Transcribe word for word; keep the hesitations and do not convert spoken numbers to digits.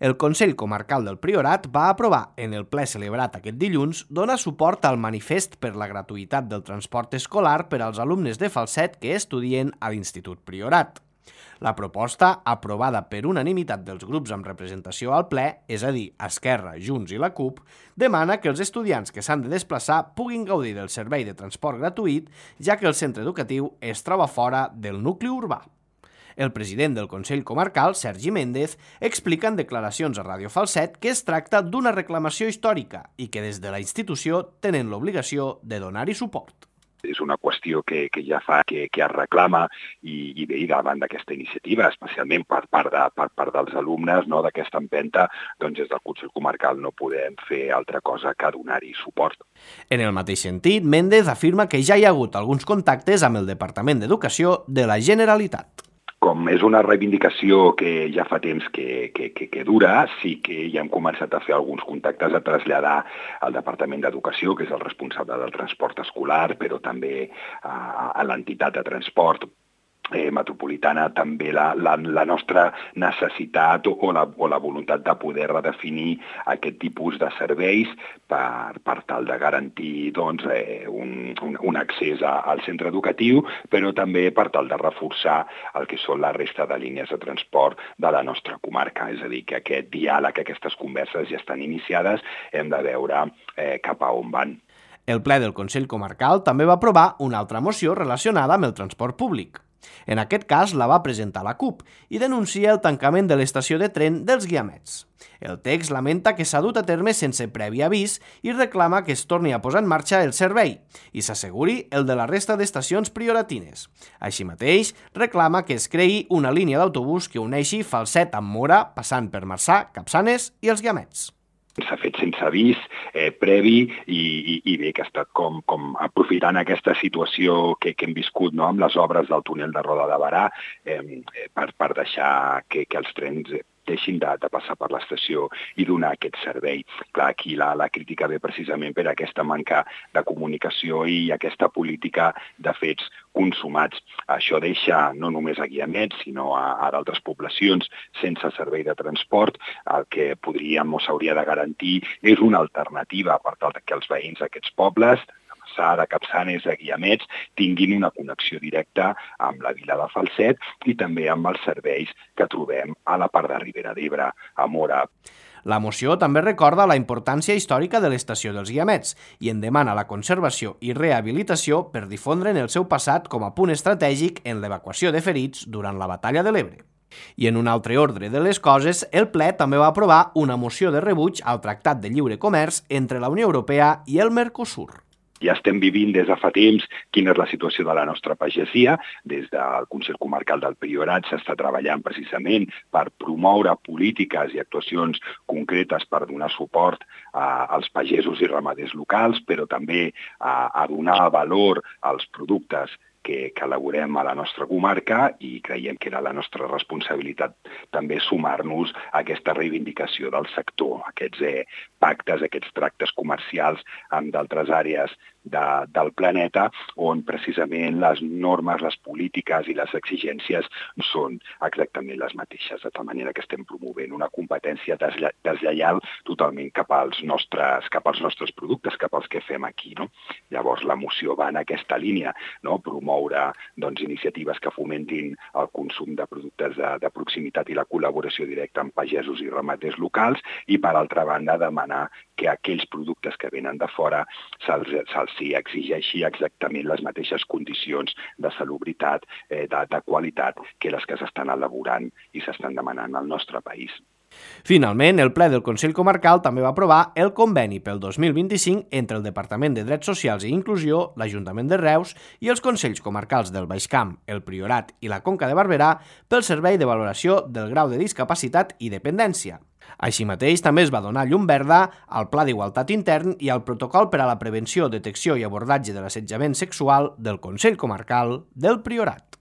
El Consell Comarcal del Priorat va aprovar, en el ple celebrat aquest dilluns, donar suport al manifest per la gratuïtat del transport escolar per als alumnes de Falset que estudien a l'Institut Priorat. La proposta, aprovada per unanimitat dels grups amb representació al ple, és a dir, Esquerra, Junts i la CUP, demana que els estudiants que s'han de desplaçar puguin gaudir del servei de transport gratuït, ja que el centre educatiu es troba fora del nucli urbà. El president del Consell Comarcal, Sergi Méndez, explica en declaracions a Ràdio Falset que es tracta d'una reclamació històrica i que des de la institució tenen l'obligació de donar-hi suport. És una qüestió que, que ja fa que, que es reclama i, i bé, i davant d'aquesta iniciativa, especialment per part, de, per part dels alumnes, no, d'aquesta empenta, doncs des del Consell Comarcal no podem fer altra cosa que donar-hi suport. En el mateix sentit, Méndez afirma que ja hi ha hagut alguns contactes amb el Departament d'Educació de la Generalitat. Com és una reivindicació que ja fa temps que, que, que, que dura, sí que ja hem començat a fer alguns contactes a traslladar al Departament d'Educació, que és el responsable del transport escolar, però també a, a l'entitat de transport Eh, metropolitana, també la, la, la nostra necessitat o la, o la voluntat de poder redefinir aquest tipus de serveis per, per tal de garantir doncs, eh, un, un, un accés a, al centre educatiu, però també per tal de reforçar el que són la resta de línies de transport de la nostra comarca. És a dir, que aquest diàleg, aquestes converses ja estan iniciades, hem de veure eh, cap a on van. El ple del Consell Comarcal també va aprovar una altra moció relacionada amb el transport públic. En aquest cas la va presentar la CUP i denuncia el tancament de l'estació de tren dels Guiamets. El text lamenta que s'ha dut a terme sense previ avís i reclama que es torni a posar en marxa el servei i s'asseguri el de la resta d'estacions prioratines. Així mateix, reclama que es creï una línia d'autobús que uneixi Falset amb Móra, passant per Marçà, Capçanes i els Guiamets. S'ha fet sense avís eh, previ i, i, i bé, que ha estat com, com aprofitant aquesta situació que, que hem viscut, no?, amb les obres del túnel de Roda de Barà eh, per, per deixar que, que els trens deixin de, de passar per l'estació i donar aquest servei. Clar, aquí la, la crítica ve precisament per aquesta manca de comunicació i aquesta política de fets consumats. Això deixa no només a Guiamets, sinó a, a d'altres poblacions sense servei de transport. El que podríem o s'hauria de garantir és una alternativa per tal que els veïns d'aquests pobles, de Capçanes, de Guiamets, tinguin una connexió directa amb la vila de Falset i també amb els serveis que trobem a la part de Ribera d'Ebre, a Móra. La moció també recorda la importància històrica de l'estació dels Guiamets i en demana la conservació i rehabilitació per difondre'n el seu passat com a punt estratègic en l'evacuació de ferits durant la batalla de l'Ebre. I en un altre ordre de les coses, el ple també va aprovar una moció de rebuig al Tractat de Lliure Comerç entre la Unió Europea i el Mercosur. Ja estem vivint des de fa temps quina és la situació de la nostra pagesia. Des del Consell Comarcal del Priorat s'està treballant precisament per promoure polítiques i actuacions concretes per donar suport a, als pagesos i ramaders locals, però també a, a donar valor als productes que, que elaborem a la nostra comarca i creiem que era la nostra responsabilitat també sumar-nos a aquesta reivindicació del sector, aquests eh, pactes, aquests tractes comercials amb d'altres àrees de, del planeta on precisament les normes, les polítiques i les exigències són exactament les mateixes, de tal manera que estem promovent una competència deslle deslleial totalment cap als nostres, cap als nostres productes, cap als que fem aquí, no? Llavors la moció va en aquesta línia, no? Promoure doncs, iniciatives que fomentin el consum de productes de, de proximitat i la col·laboració directa amb pagesos i ramaders locals i, per altra banda, demanar que aquells productes que venen de fora se'ls se s'hi exigeixi exactament les mateixes condicions de salubritat, eh, de, de qualitat que les que s'estan elaborant i s'estan demanant al nostre país. Finalment, el ple del Consell Comarcal també va aprovar el conveni pel dos mil vint-i-cinc entre el Departament de Drets Socials i Inclusió, l'Ajuntament de Reus i els Consells Comarcals del Baix Camp, el Priorat i la Conca de Barberà pel servei de valoració del grau de discapacitat i dependència. Així mateix, també es va donar llum verda al Pla d'Igualtat Intern i al Protocol per a la Prevenció, Detecció i Abordatge de l'Assetjament Sexual del Consell Comarcal del Priorat.